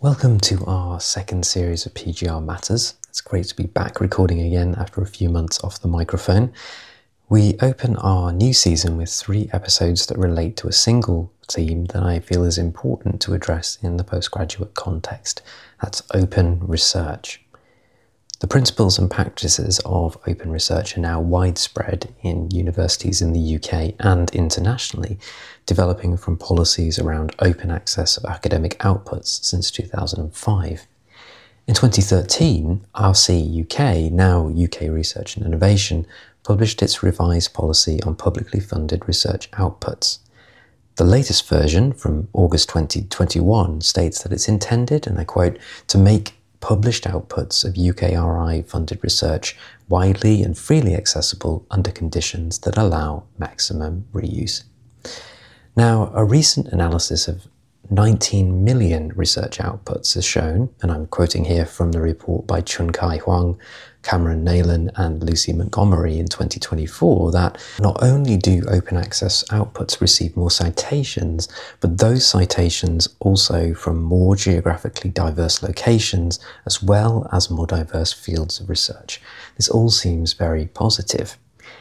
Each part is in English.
Welcome to our second series of PGR Matters. It's great to be back recording again after a few months off the microphone. We open our new season with 3 episodes that relate to a single theme that I feel is important to address in the postgraduate context. That's open research. The principles and practices of open research are now widespread in universities in the UK and internationally, developing from policies around open access of academic outputs since 2005. In 2013, RC UK, now UK Research and Innovation, published its revised policy on publicly funded research outputs. The latest version, from August 2021, states that it's intended, and I quote, to make published outputs of UKRI-funded research widely and freely accessible under conditions that allow maximum reuse. Now, a recent analysis of 19 million research outputs has shown, and I'm quoting here from the report by Chun Kai Huang, Cameron Naylan and Lucy Montgomery in 2024, that not only do open access outputs receive more citations, but those citations also from more geographically diverse locations, as well as more diverse fields of research. This all seems very positive.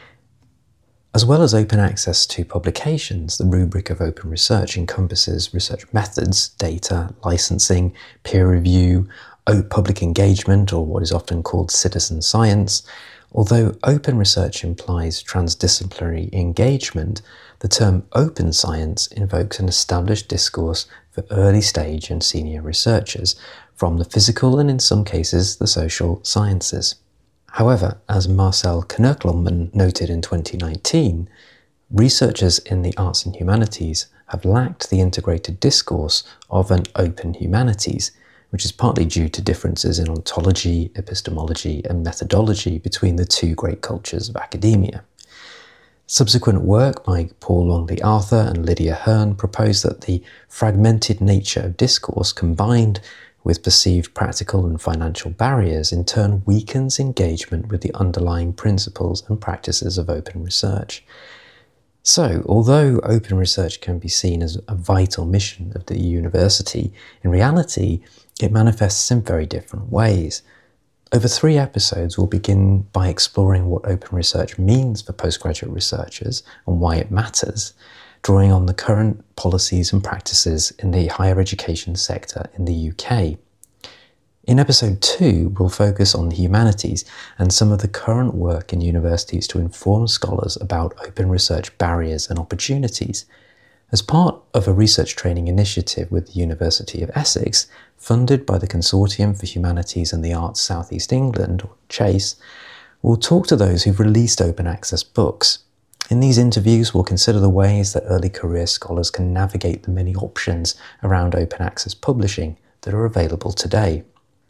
As well as open access to publications, the rubric of open research encompasses research methods, data, licensing, peer review, public engagement, or what is often called citizen science. Although open research implies transdisciplinary engagement, the term open science invokes an established discourse for early stage and senior researchers from the physical and in some cases the social sciences. However, as Marcel Knerkelman noted in 2019, researchers in the arts and humanities have lacked the integrated discourse of an open humanities, which is partly due to differences in ontology, epistemology, and methodology between the two great cultures of academia. Subsequent work by Paul Longley Arthur and Lydia Hearn proposed that the fragmented nature of discourse combined with perceived practical and financial barriers in turn weakens engagement with the underlying principles and practices of open research. So, although open research can be seen as a vital mission of the university, in reality, it manifests in very different ways. Over 3 episodes, we'll begin by exploring what open research means for postgraduate researchers and why it matters, drawing on the current policies and practices in the higher education sector in the UK. In episode 2, we'll focus on the humanities and some of the current work in universities to inform scholars about open research barriers and opportunities. As part of a research training initiative with the University of Essex, funded by the Consortium for Humanities and the Arts South East England, or CHASE, we'll talk to those who've released open access books. In these interviews, we'll consider the ways that early career scholars can navigate the many options around open access publishing that are available today.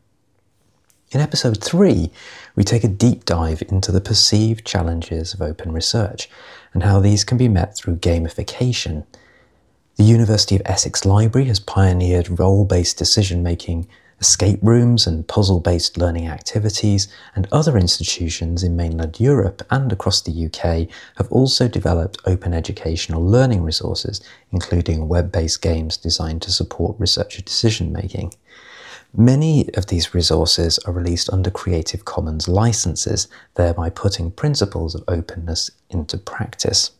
In episode 3, we take a deep dive into the perceived challenges of open research and how these can be met through gamification. The University of Essex Library has pioneered role-based decision-making, escape rooms and puzzle-based learning activities, and other institutions in mainland Europe and across the UK have also developed open educational learning resources, including web-based games designed to support researcher decision-making. Many of these resources are released under Creative Commons licenses, thereby putting principles of openness into practice.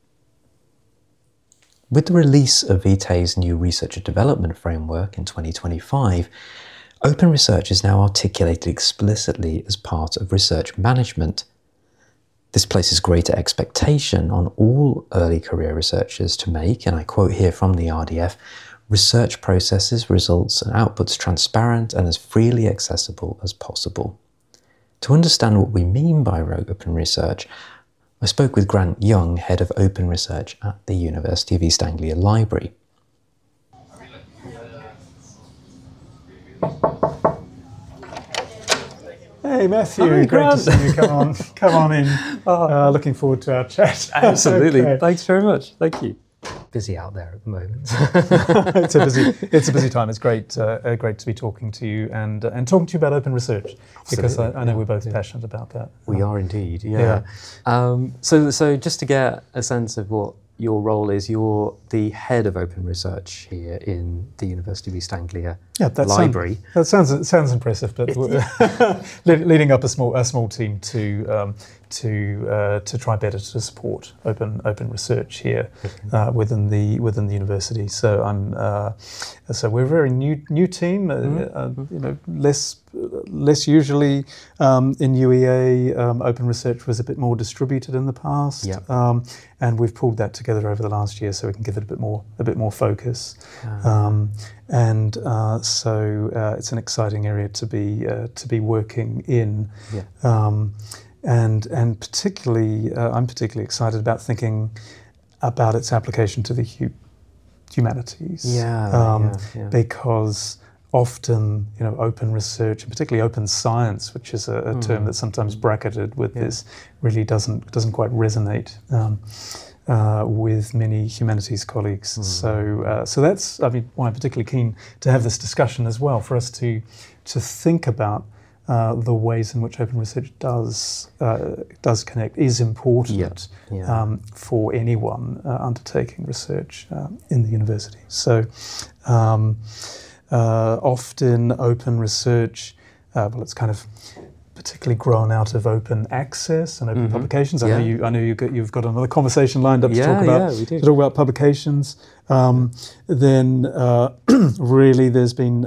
With the release of Vitae's new researcher development framework in 2025, open research is now articulated explicitly as part of research management. This places greater expectation on all early career researchers to make, and I quote here from the RDF, research processes, results and outputs transparent and as freely accessible as possible. To understand what we mean by open research, I spoke with Grant Young, Head of Open Research at the University of East Anglia Library. Hey Matthew, Hi, great to see you. Come on in. Looking forward to our chat. Absolutely. Okay. Thanks very much. Thank you. Busy out there at the moment. It's a busy time. It's great to be talking to you and talking to you about open research, because I know we're both passionate about that. We are indeed. Yeah. So just to get a sense of what your role is, you're the head of open research here in the University of East Anglia. library. That sounds impressive, but leading up a small team to try better to support open research here within the university. So we're a very new team. Less usually in UEA. Open research was a bit more distributed in the past, and we've pulled that together over the last year so we can give it a bit more focus. So it's an exciting area to be working in. And particularly, I'm particularly excited about thinking about its application to the humanities. Because often, open research, and particularly open science, which is a term that's sometimes bracketed with this, really doesn't quite resonate with many humanities colleagues. So that's, why I'm particularly keen to have this discussion as well, for us to think about the ways in which open research does connect, is important for anyone undertaking research in the university. So often open research, it's kind of particularly grown out of open access and open publications. I know you've got another conversation lined up to talk about publications. Then really there's been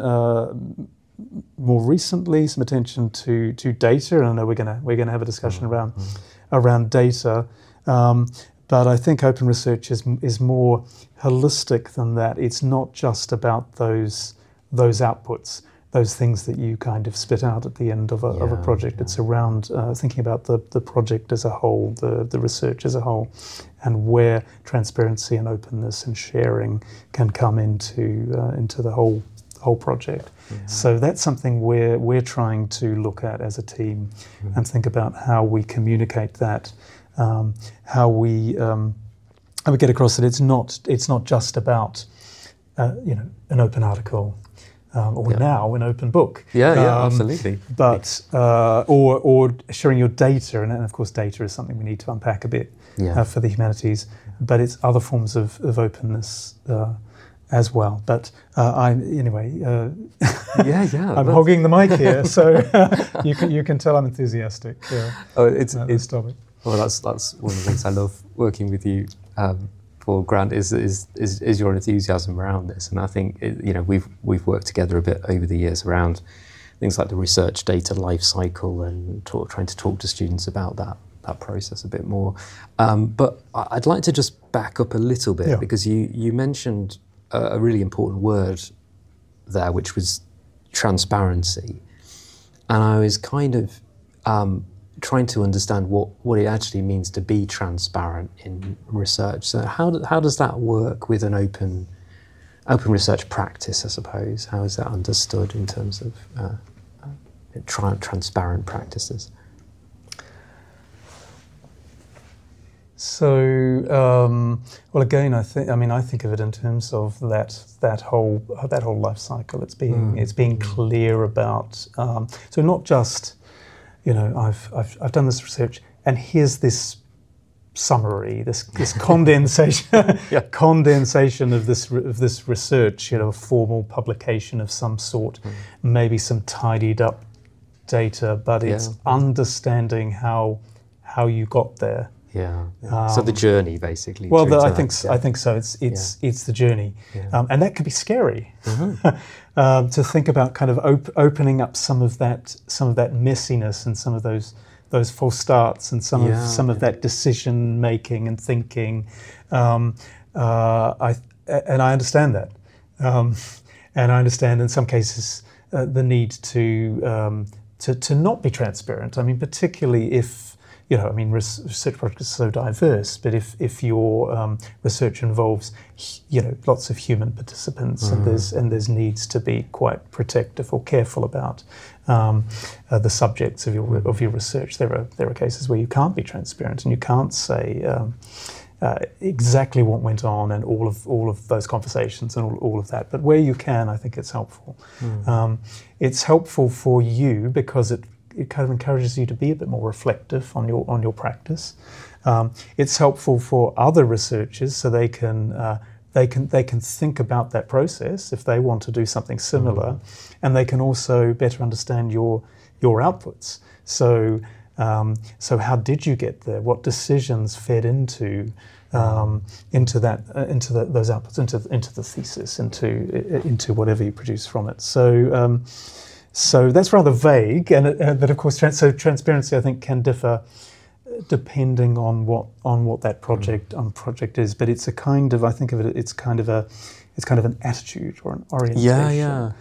more recently some attention to data, and I know we're gonna have a discussion around data. But I think open research is more holistic than that. It's not just about those outputs, those things that you kind of spit out at the end of a project. It's around thinking about the project as a whole, the research as a whole, and where transparency and openness and sharing can come into the whole project. So that's something we're trying to look at as a team and think about how we communicate that, how we get across that it's not just about an open article. Now an open book. Absolutely. But or sharing your data, and of course data is something we need to unpack a bit for the humanities. But it's other forms of openness as well. But I'm hogging the mic here, so you can tell I'm enthusiastic. It's this topic. Well, that's one of the things I love working with you. For Grant is your enthusiasm around this, and I think we've worked together a bit over the years around things like the research data life cycle and trying to talk to students about that process a bit more. But I'd like to just back up a little bit because you mentioned a really important word there, which was transparency, and I was kind of trying to understand what it actually means to be transparent in research. So how does that work with an open research practice, I suppose? How is that understood in terms of transparent practices? So, again, I think of it in terms of that whole life cycle. It's being clear about. So not just, I've done this research, and here's this summary, this condensation, condensation of this research. A formal publication of some sort, maybe some tidied up data, but it's understanding how you got there. So the journey, basically. Well, I think so. It's the journey, and that can be scary. To think about kind of opening up some of that messiness and some of those false starts and some of that decision making and thinking. I understand that, and I understand in some cases the need to not be transparent. Particularly if. Research projects are so diverse, but if your research involves, lots of human participants, and there's needs to be quite protective or careful about the subjects of your research. There are cases where you can't be transparent and you can't say exactly what went on and all of those conversations and all of that. But where you can, I think it's helpful. It's helpful for you because it kind of encourages you to be a bit more reflective on your practice. It's helpful for other researchers so they can they can think about that process if they want to do something similar, and they can also better understand your outputs. So how did you get there? What decisions fed into those outputs, into the thesis, into whatever you produce from it. So that's rather vague, and but of course, transparency I think can differ depending on what that project is. But it's a kind of, I think of it, it's kind of an attitude or an orientation.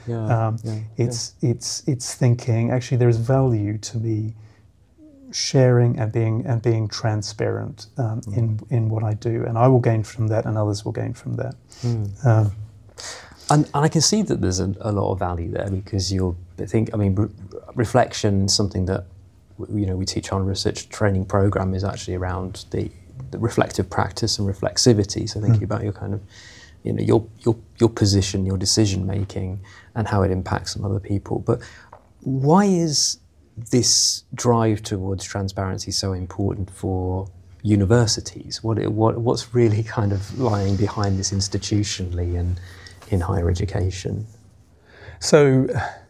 It's thinking, actually there is value to me sharing and being transparent in what I do, and I will gain from that, and others will gain from that. And I can see that there's a lot of value there, because reflection, something that we teach on a research training program, is actually around the reflective practice and reflexivity. So thinking about your kind of, your position, your decision making, and how it impacts on other people. But why is this drive towards transparency so important for universities? What's really kind of lying behind this institutionally and in higher education? So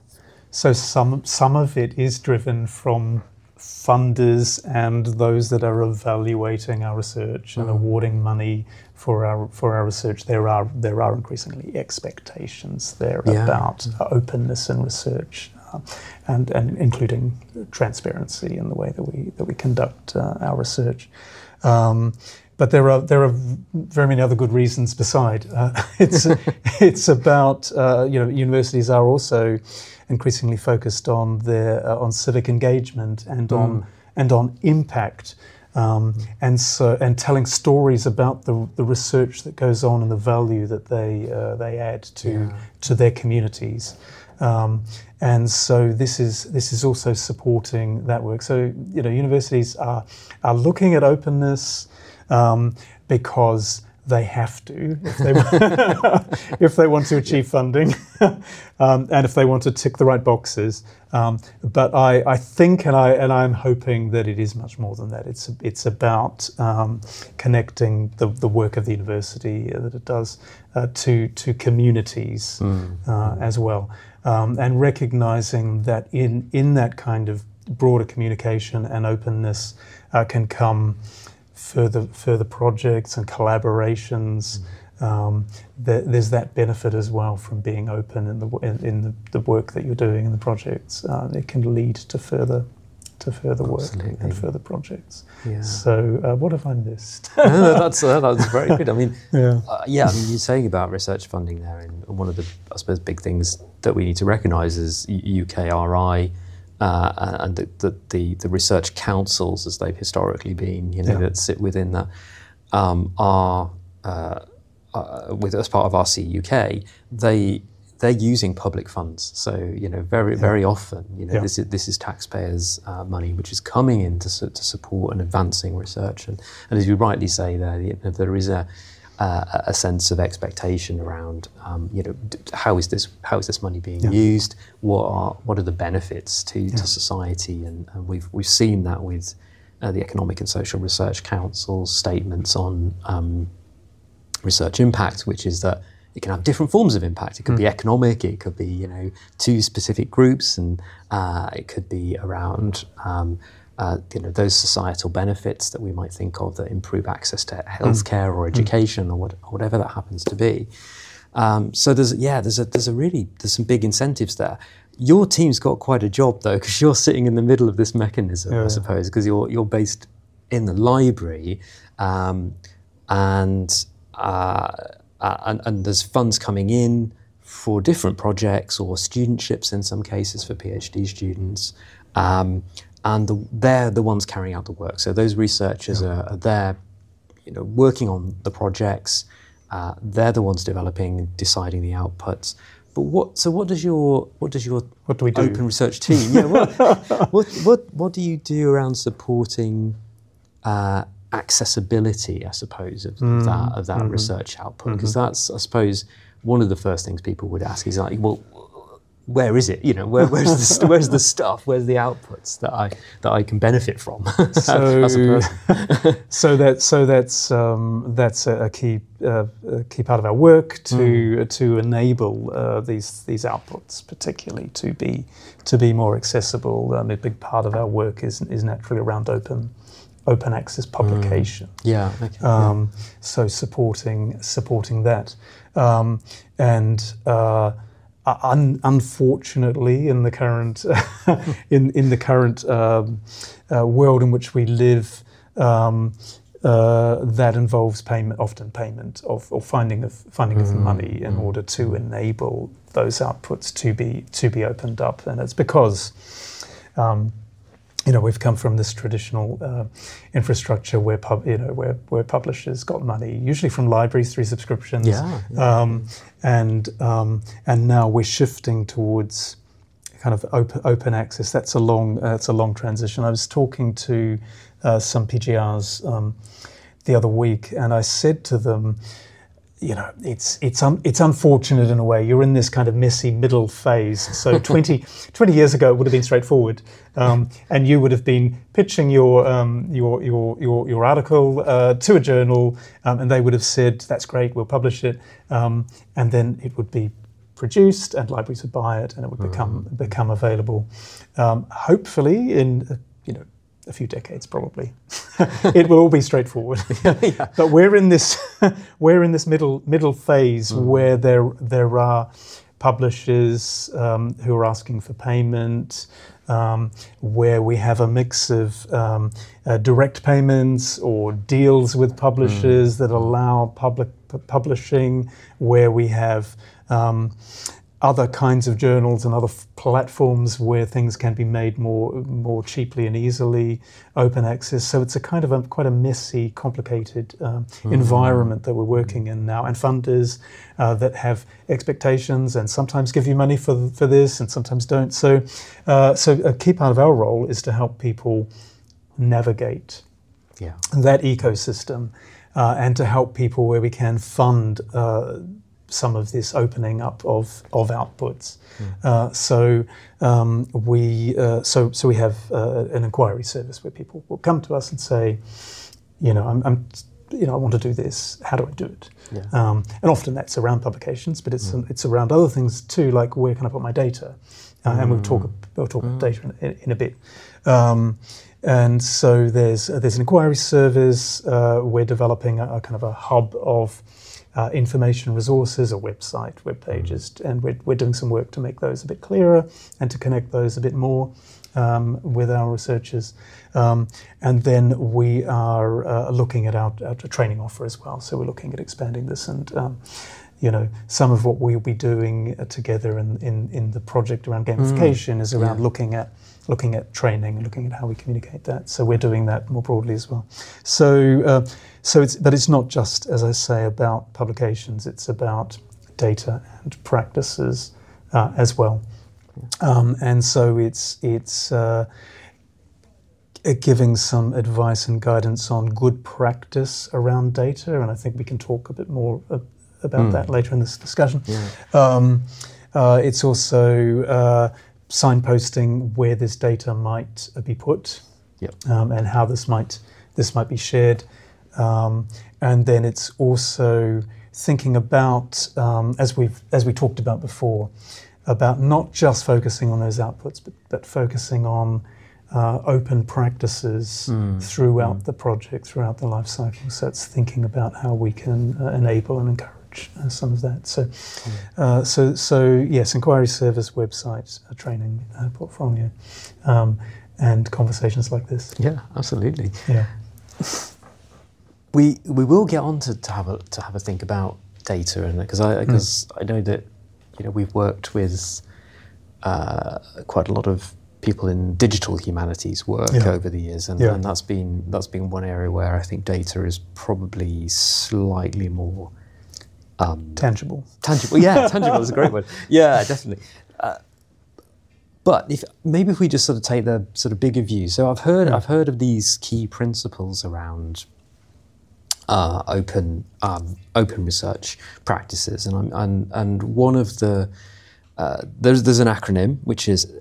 some of it is driven from funders and those that are evaluating our research and awarding money for our research. There are increasingly expectations there about openness in research, and including transparency in the way that we conduct our research. But there are very many other good reasons beside. It's about universities are also increasingly focused on on civic engagement and on impact, and telling stories about the research that goes on and the value that they add to their communities. And so this is also supporting that work. So universities are looking at openness because they have to, if they want to achieve funding, and if they want to tick the right boxes. But I think, and I'm hoping that it is much more than that. It's about connecting the work of the university that it does to communities as well, and recognizing that in that kind of broader communication and openness can come further projects and collaborations. There's that benefit as well from being open in the work that you're doing in the projects. It can lead to further work and further projects. Yeah. So what have I missed? No, that's very good. I mean, you're saying about research funding there, and one of the, I suppose, big things that we need to recognise is UKRI. And the research councils, as they've historically been, that sit within that, are as part of RC UK, they're using public funds. So very often, this is taxpayers' money which is coming in to support and advancing research. And as you rightly say, there is a sense of expectation around, how is this money being used? What are the benefits to society? And we've seen that with the Economic and Social Research Council's statements on research impact, which is that it can have different forms of impact. It could be economic, it could be to specific groups, and it could be around those societal benefits that we might think of that improve access to healthcare or education or whatever that happens to be. So there's some big incentives there. Your team's got quite a job though, because you're sitting in the middle of this mechanism, I suppose, because you're based in the library, and there's funds coming in for different projects or studentships in some cases for PhD students. And they're the ones carrying out the work. So those researchers are there, working on the projects. They're the ones developing and deciding the outputs. But what do we do? Open research team? What do you do around supporting accessibility, I suppose, of that research output? Because that's, I suppose, one of the first things people would ask is like, well, where is it? Where's the stuff? Where's the outputs that I can benefit from as a person? so that's a key part of our work to enable these outputs, particularly to be more accessible. A big part of our work is naturally around open access publication. Yeah. Okay. So supporting that, and unfortunately, in the current in the current world in which we live, that involves payment of finding of money in order to enable those outputs to be opened up, and it's because we've come from this traditional infrastructure where publishers got money, usually from libraries through subscriptions, and now we're shifting towards kind of open access. That's a long transition. I was talking to some PGRs the other week, and I said to them, it's unfortunate in a way. You're in this kind of messy middle phase. So 20 years ago, it would have been straightforward, and you would have been pitching your article to a journal, and they would have said, "That's great, we'll publish it," and then it would be produced, and libraries would buy it, and it would become available. Hopefully, in a few decades, probably, it will all be straightforward. But we're in this middle phase where there are publishers who are asking for payment, where we have a mix of direct payments or deals with publishers that allow public publishing, where we have other kinds of journals and other platforms where things can be made more cheaply and easily, open access. So it's a kind of quite a messy, complicated environment that we're working in now, and funders that have expectations and sometimes give you money for this and sometimes don't. So a key part of our role is to help people navigate that ecosystem and to help people where we can fund some of this opening up of outputs. So we have an inquiry service where people will come to us and say, I want to do this. How do I do it? And often that's around publications, but it's around other things too, like where can I put my data? And we'll talk about data in a bit. And so there's an inquiry service. We're developing a kind of a hub of information resources, a website, web pages, and we're doing some work to make those a bit clearer and to connect those a bit more with our researchers. And then we are looking at our training offer as well. So we're looking at expanding this, and some of what we'll be doing together in the project around gamification is around looking at training and looking at how we communicate that. So we're doing that more broadly as well. So it's not just, as I say, about publications. It's about data and practices as well. And so it's giving some advice and guidance on good practice around data, and I think we can talk a bit more about that later in this discussion. It's also signposting where this data might be put, and how this might be shared, and then it's also thinking about, as we talked about before, about not just focusing on those outputs, but focusing on open practices throughout the project, throughout the life cycle. So it's thinking about how we can enable and encourage some of that. So yes, inquiry service, website, training portfolio, and conversations like this. Yeah, absolutely. Yeah. We will get on to have a think about data, and because I know that we've worked with quite a lot of people in digital humanities work over the years, and that's been one area where I think data is probably slightly more tangible. Tangible is a great word. Yeah, definitely. But if we just sort of take the sort of bigger view. So I've heard of these key principles around open research practices, and one of the there's an acronym which is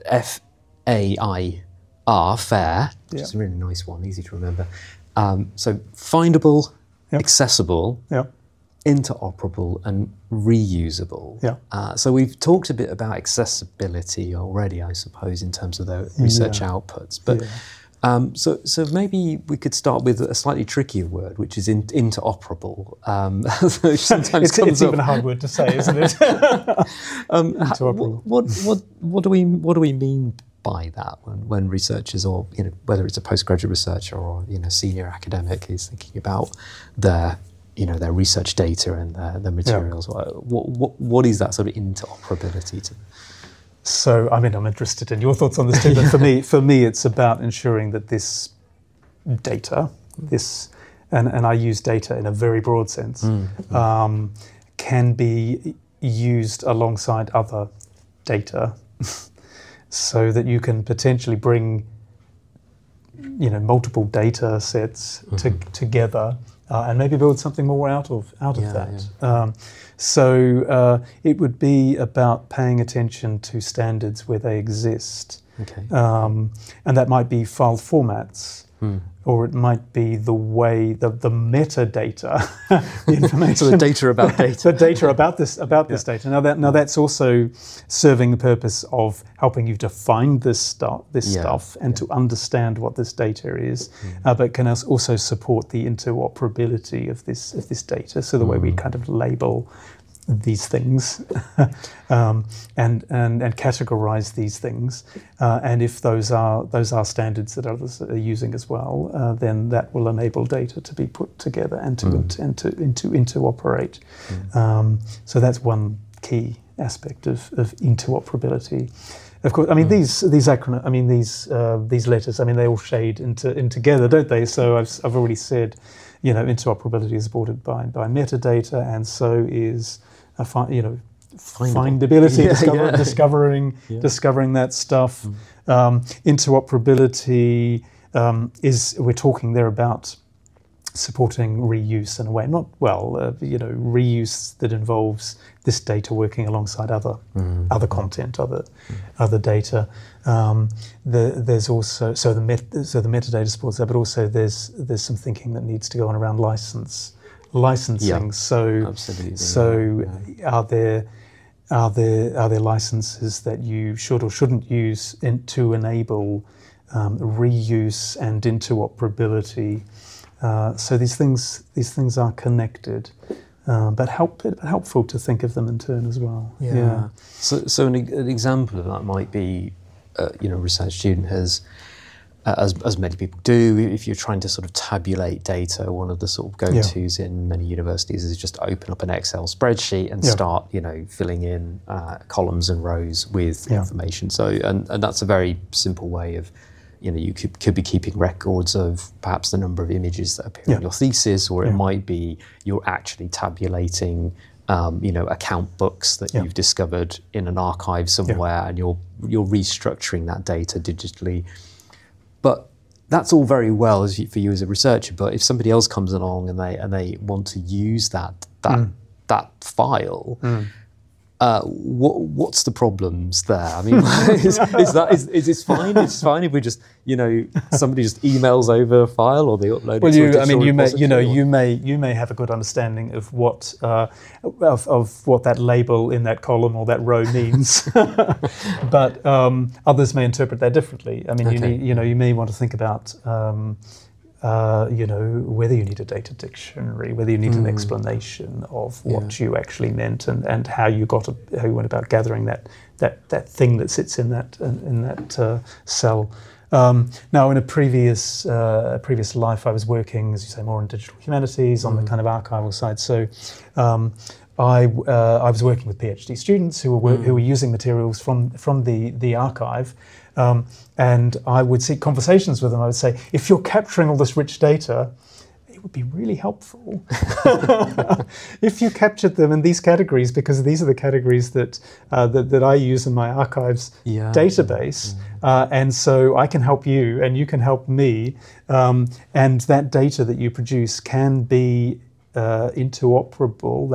FAIR, FAIR, which is a really nice one, easy to remember. So findable, accessible, interoperable, and reusable. So we've talked a bit about accessibility already, I suppose, in terms of the research outputs. But so maybe we could start with a slightly trickier word, which is interoperable. Which sometimes it's even a hard word to say, isn't it? Interoperable. What do we mean by that when researchers, or whether it's a postgraduate researcher or senior academic, is thinking about their research data and their materials? What is that sort of interoperability to? So, I'm interested in your thoughts on this too, but for me, it's about ensuring that this data, and I use data in a very broad sense, can be used alongside other data, so that you can potentially bring, multiple data sets together. And maybe build something more out of that. So it would be about paying attention to standards where they exist. And that might be file formats, or it might be the way, the metadata, the information. So the data about data. The data about this data. Now that's also serving the purpose of helping you to find this stuff and to understand what this data is, but can also support the interoperability of this data. So the way we kind of label these things and categorize these things, and if those are standards that others are using as well, then that will enable data to be put together and to interoperate. So that's one key aspect of interoperability. Of course, these acronyms, these letters, they all shade in together, don't they? So I've already said, interoperability is supported by metadata, and so is findability, discovering that stuff. Interoperability we're talking there about supporting reuse in a way, reuse that involves this data working alongside other content, other data. There's also the metadata supports that, but also there's some thinking that needs to go on around licensing. Absolutely. So are there licenses that you should or shouldn't use to enable reuse and interoperability? So these things are connected, but helpful to think of them in turn as well. So an example of that might be, a research student has, as many people do, if you're trying to sort of tabulate data, one of the sort of go-tos in many universities is just open up an Excel spreadsheet and start, filling in columns and rows with information. So, and that's a very simple way of, you could be keeping records of perhaps the number of images that appear in your thesis, or it might be you're actually tabulating, account books that you've discovered in an archive somewhere, and you're restructuring that data digitally. But that's all very well for you as a researcher. But if somebody else comes along and they want to use that file, what's the problems there? Is it fine? It's fine if we just somebody just emails over a file, or they upload it to a digital you may have a good understanding of what that label in that column or that row means, but others may interpret that differently. You may want to think about whether you need a data dictionary, whether you need an explanation of what you actually meant, and how you went about gathering that thing that sits in that cell. Now, in a previous life, I was working, as you say, more in digital humanities on the kind of archival side. So I was working with PhD students who were using materials from the archive. And I would seek conversations with them. I would say, if you're capturing all this rich data, it would be really helpful if you captured them in these categories, because these are the categories that I use in my archives database. And so I can help you, and you can help me. And that data that you produce can be interoperable,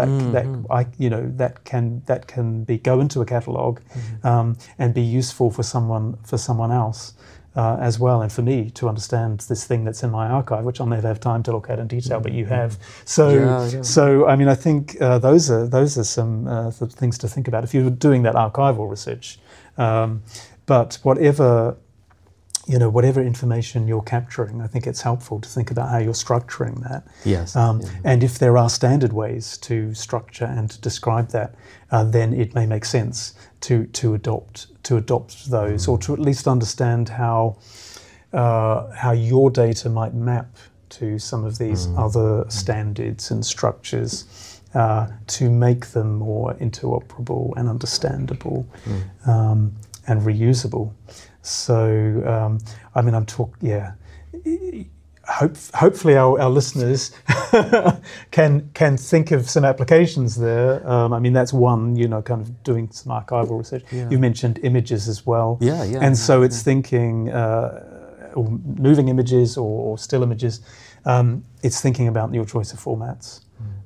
that can go into a catalogue and be useful for someone else. As well, and for me to understand this thing that's in my archive, which I'll never have time to look at in detail, but you have. So I mean, I think those are some things to think about if you're doing that archival research. But whatever information you're capturing, I think it's helpful to think about how you're structuring that. Yes. And if there are standard ways to structure and to describe that, then it may make sense to adopt those, or to at least understand how your data might map to some of these other standards and structures to make them more interoperable and understandable and reusable. So, I mean, hopefully our listeners can think of some applications there. I mean, that's one, kind of doing some archival research. Yeah. You mentioned images as well. And so it's thinking, or moving images or still images, it's thinking about your choice of formats.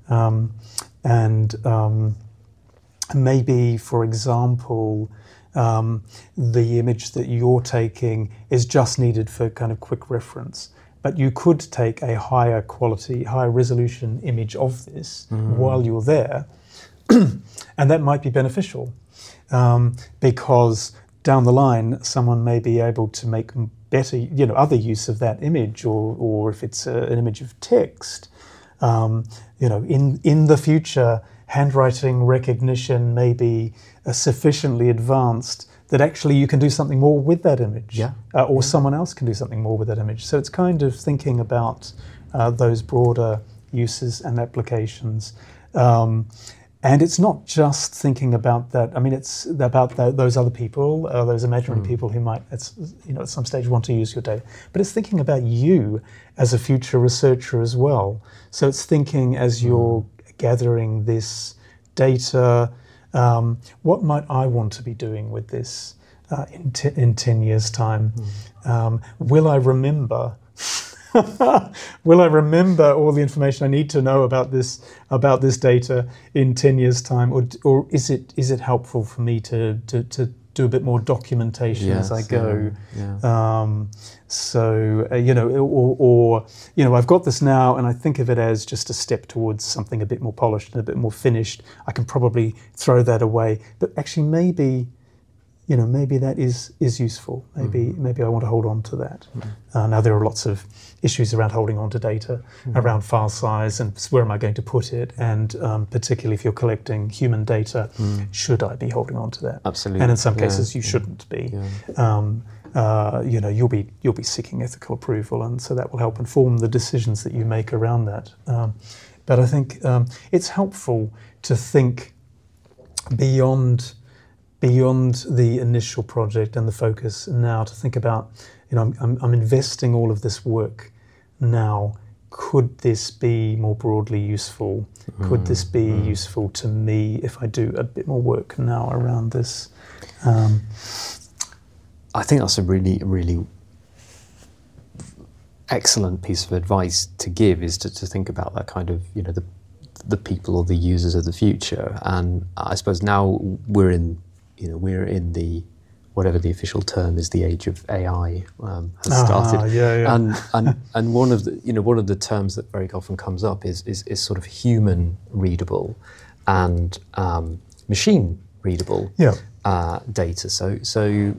And maybe, for example, the image that you're taking is just needed for kind of quick reference. But you could take a higher quality, higher resolution image of this while you're there, and that might be beneficial because down the line someone may be able to make better, other use of that image, or if it's an image of text, in the future, handwriting recognition may be sufficiently advanced that actually you can do something more with that image, or someone else can do something more with that image. So it's kind of thinking about those broader uses and applications. And it's not just thinking about that. I mean, it's about those other people, those imaginary people who might, at some stage want to use your data. But it's thinking about you as a future researcher as well. So it's thinking as you're gathering this data, what might I want to be doing with this in 10 years' time? Will I remember? Will I remember all the information I need to know about this data in 10 years' time, or is it helpful for me to do a bit more documentation as I go? I've got this now, and I think of it as just a step towards something a bit more polished and a bit more finished. I can probably throw that away, but actually maybe that is useful. Maybe I want to hold on to that. Now there are lots of issues around holding on to data, around file size and where am I going to put it, and particularly if you're collecting human data, should I be holding on to that? Absolutely. And in some cases you shouldn't be. You'll be seeking ethical approval, and so that will help inform the decisions that you make around that. But I think it's helpful to think beyond the initial project and the focus now, to think about, I'm investing all of this work now. Could this be more broadly useful? Could this be useful to me if I do a bit more work now around this? I think that's a really, really excellent piece of advice to give, is to think about that kind of, the people or the users of the future. And I suppose now we're in the, whatever the official term is, the age of AI has started. And one of the terms that very often comes up is sort of human readable and machine readable data. So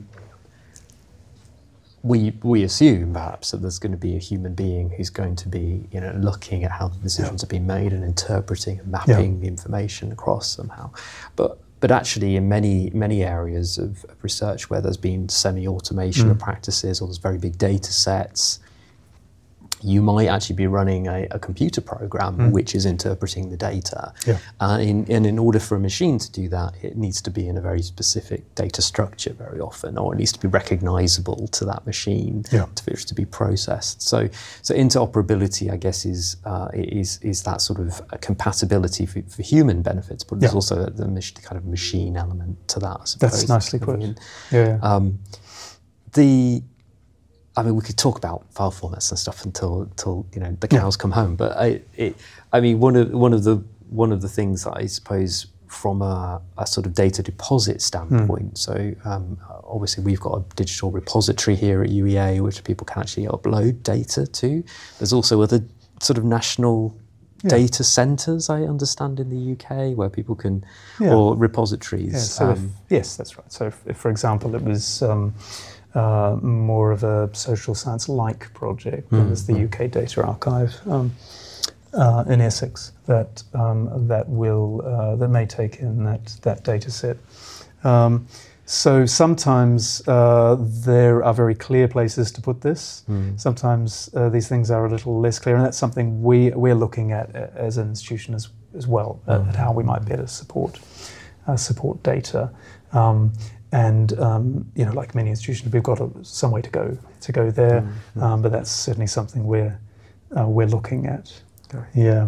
we assume perhaps that there's going to be a human being who's going to be looking at how the decisions are being made and interpreting and mapping the information across somehow. But actually, in many areas of research where there's been semi-automation of practices, or there's very big data sets, you might actually be running a computer program which is interpreting the data. And in order for a machine to do that, it needs to be in a very specific data structure very often, or it needs to be recognizable to that machine for it to be processed. So interoperability, I guess, is that sort of a compatibility for human benefits, but there's also the kind of machine element to that, I suppose. That's nicely put. I mean, we could talk about file formats and stuff until the cows come home. But I mean, one of the things that I suppose from a sort of data deposit standpoint. So obviously we've got a digital repository here at UEA which people can actually upload data to. There's also other sort of national data centres, I understand, in the UK where people can, or repositories. Yeah, so yes, that's right. So if, for example, it was more of a social science-like project, there's the UK Data Archive in Essex that may take in that data set. So sometimes there are very clear places to put this. Sometimes these things are a little less clear, and that's something we're looking at as an institution as well, at how we might better support data. And like many institutions, we've got some way to go there, but that's certainly something we're looking at. Yeah.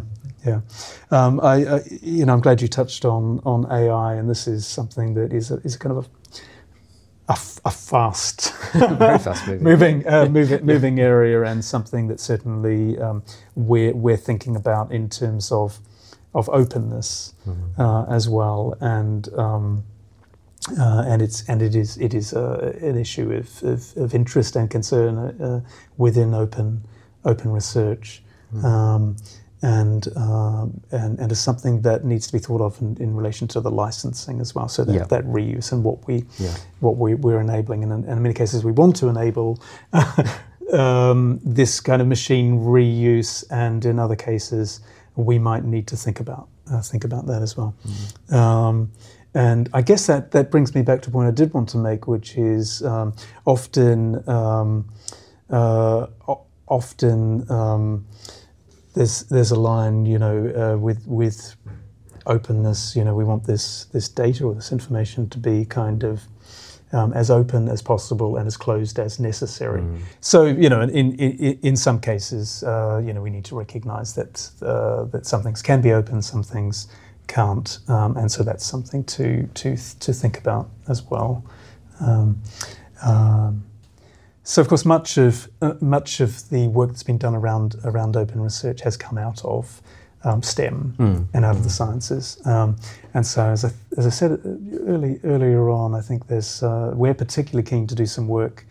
I'm glad you touched on AI, and this is something that is kind of a fast, very fast moving area, and something that certainly we're thinking about in terms of openness as well, and it is an issue of interest and concern within open research. And is something that needs to be thought of in relation to the licensing as well. So that reuse and what we're enabling, and in many cases we want to enable this kind of machine reuse, and in other cases we might need to think about that as well. And I guess that brings me back to a point I did want to make, which is often. There's a line, with openness. We want this data or this information to be kind of as open as possible and as closed as necessary. So in some cases, we need to recognise that some things can be open, some things can't, and so that's something to think about as well. So, of course, much of the work that's been done around open research has come out of STEM and out of the sciences. And so, as I said earlier on, I think we're particularly keen to do some work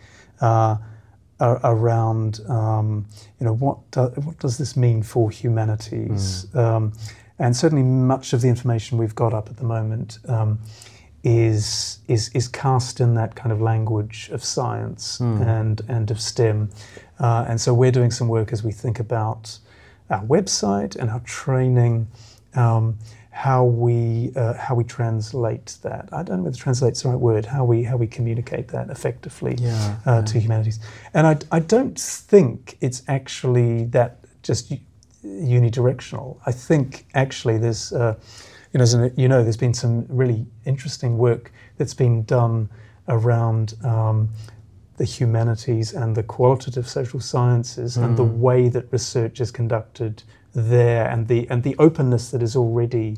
around what does this mean for humanities, and certainly much of the information we've got up at the moment. Is cast in that kind of language of science and of STEM, and so we're doing some work as we think about our website and our training, how we translate that. I don't know whether translate's the right word. How we communicate that effectively to humanities, and I don't think it's actually that just unidirectional. I think actually there's. There's been some really interesting work that's been done around the humanities and the qualitative social sciences and the way that research is conducted there, and the openness that is already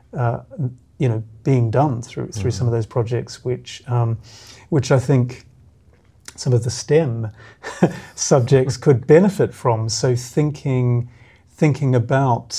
being done through some of those projects, which I think some of the STEM subjects could benefit from. So thinking about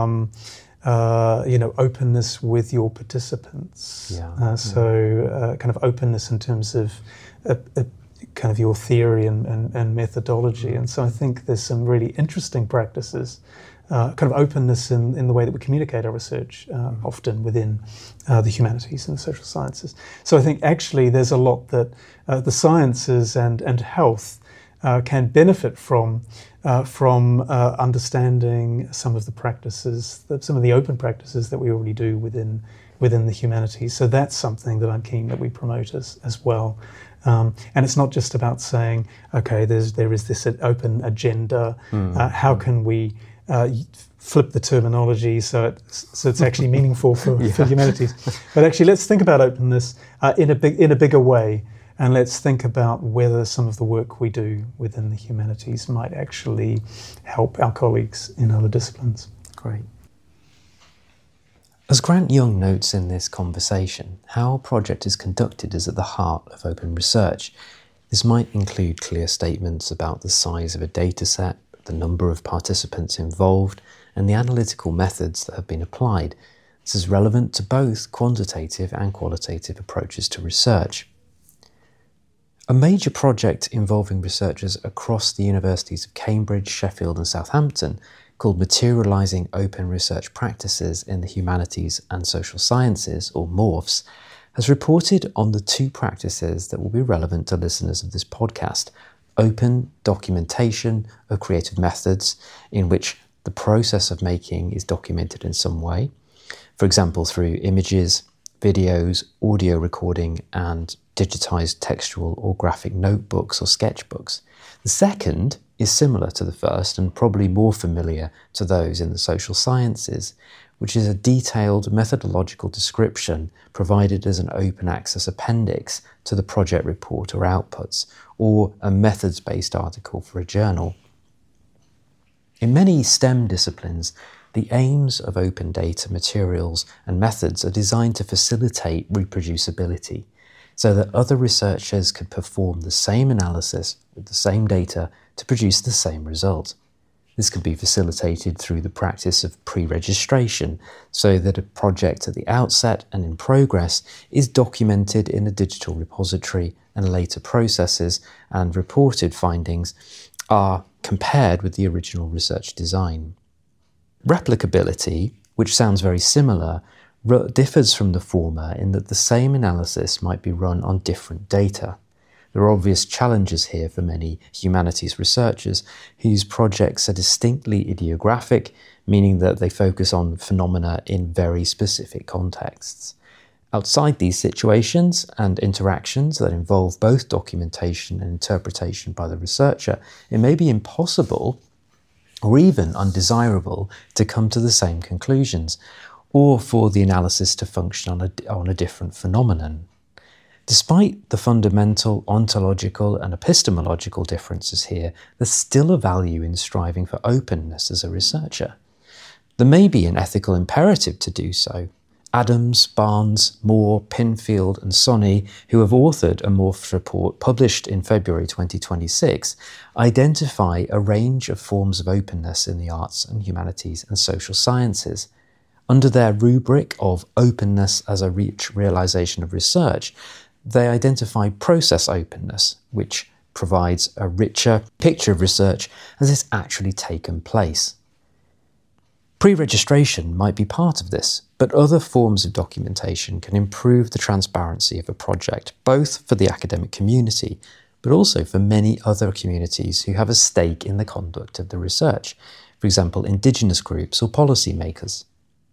openness with your participants. Kind of openness in terms of kind of your theory and methodology. And so I think there's some really interesting practices, kind of openness in the way that we communicate our research, often within the humanities and the social sciences. So I think actually there's a lot that the sciences and health can benefit from understanding some of the practices, some of the open practices that we already do within the humanities. So that's something that I'm keen that we promote as well. And it's not just about saying, okay, there is this open agenda. How can we flip the terminology so it's actually meaningful for humanities? But actually, let's think about openness in a bigger way. And let's think about whether some of the work we do within the humanities might actually help our colleagues in other disciplines. Great. As Grant Young notes in this conversation, how a project is conducted is at the heart of open research. This might include clear statements about the size of a dataset, the number of participants involved, and the analytical methods that have been applied. This is relevant to both quantitative and qualitative approaches to research. A major project involving researchers across the universities of Cambridge, Sheffield and Southampton, called Materialising Open Research Practices in the Humanities and Social Sciences, or MORPHS, has reported on the two practices that will be relevant to listeners of this podcast: open documentation of creative methods, in which the process of making is documented in some way, for example through images, videos, audio recording and digitized textual or graphic notebooks or sketchbooks. The second is similar to the first and probably more familiar to those in the social sciences, which is a detailed methodological description provided as an open access appendix to the project report or outputs, or a methods-based article for a journal. In many STEM disciplines, the aims of open data materials and methods are designed to facilitate reproducibility, so that other researchers could perform the same analysis with the same data to produce the same result. This can be facilitated through the practice of pre-registration, so that a project at the outset and in progress is documented in a digital repository, and later processes and reported findings are compared with the original research design. Replicability, which sounds very similar, differs from the former in that the same analysis might be run on different data. There are obvious challenges here for many humanities researchers whose projects are distinctly ideographic, meaning that they focus on phenomena in very specific contexts. Outside these situations and interactions that involve both documentation and interpretation by the researcher, it may be impossible or even undesirable to come to the same conclusions, or for the analysis to function on a different phenomenon. Despite the fundamental ontological and epistemological differences here, there's still a value in striving for openness as a researcher. There may be an ethical imperative to do so. Adams, Barnes, Moore, Pinfield and Sonney, who have authored a MORPHS report published in February 2026, identify a range of forms of openness in the arts and humanities and social sciences. Under their rubric of openness as a rich realization of research, they identify process openness, which provides a richer picture of research as it's actually taken place. Pre-registration might be part of this, but other forms of documentation can improve the transparency of a project, both for the academic community, but also for many other communities who have a stake in the conduct of the research, for example, Indigenous groups or policymakers.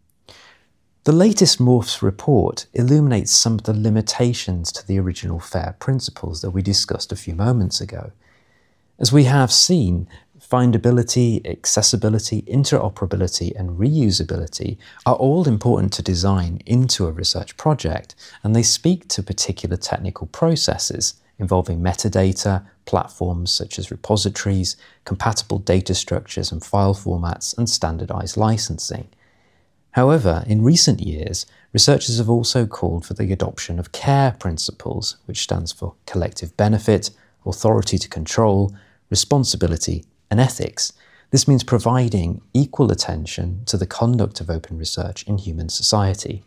The latest MORPHS report illuminates some of the limitations to the original FAIR principles that we discussed a few moments ago. As we have seen, findability, accessibility, interoperability and reusability are all important to design into a research project, and they speak to particular technical processes involving metadata, platforms such as repositories, compatible data structures and file formats, and standardized licensing. However, in recent years, researchers have also called for the adoption of CARE principles, which stands for collective benefit, authority to control, responsibility, and ethics. This means providing equal attention to the conduct of open research in human society.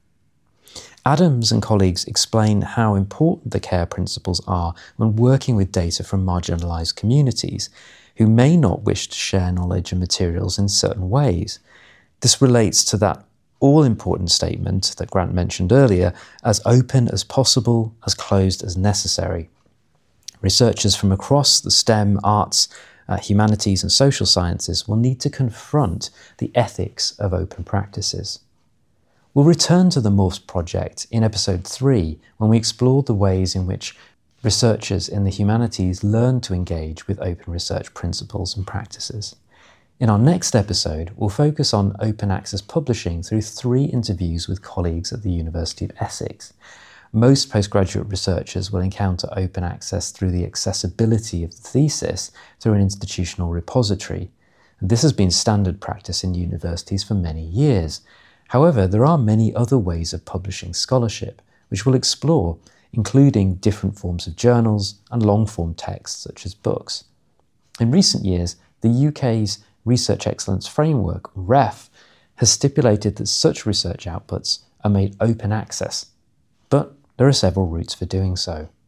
Adams and colleagues explain how important the CARE principles are when working with data from marginalised communities who may not wish to share knowledge and materials in certain ways. This relates to that all-important statement that Grant mentioned earlier, as open as possible, as closed as necessary. Researchers from across the STEM, arts, humanities and social sciences will need to confront the ethics of open practices. We'll return to the MORPHS project in episode 3 when we explore the ways in which researchers in the humanities learn to engage with open research principles and practices. In our next episode, we'll focus on open access publishing through 3 interviews with colleagues at the University of Essex. Most postgraduate researchers will encounter open access through the accessibility of the thesis through an institutional repository. And this has been standard practice in universities for many years. However, there are many other ways of publishing scholarship, which we'll explore including different forms of journals and long-form text such as books. In recent years, the UK's Research Excellence Framework, REF, has stipulated that such research outputs are made open access, but there are several routes for doing so.